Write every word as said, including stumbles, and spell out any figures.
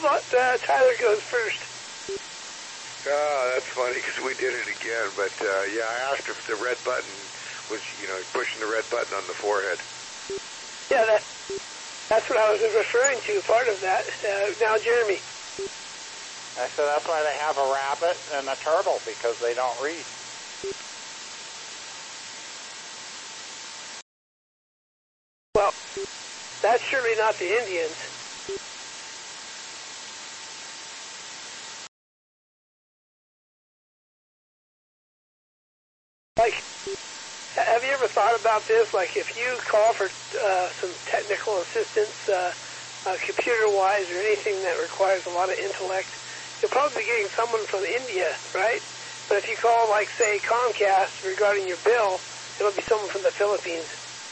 about uh, Tyler goes first? Oh, that's funny because we did it again. But uh, yeah, I asked if the red button was, you know, pushing the red button on the forehead. Yeah, that that's what I was referring to. Part of that. Uh, now, Jeremy. I said that's why they have a rabbit and a turtle, because they don't read. Well, that's surely not the Indians. Like, have you ever thought about this? Like, if you call for uh, some technical assistance, uh, uh, computer-wise or anything that requires a lot of intellect, you'll probably be getting someone from India, right? But if you call, like, say, Comcast regarding your bill, it'll be someone from the Philippines.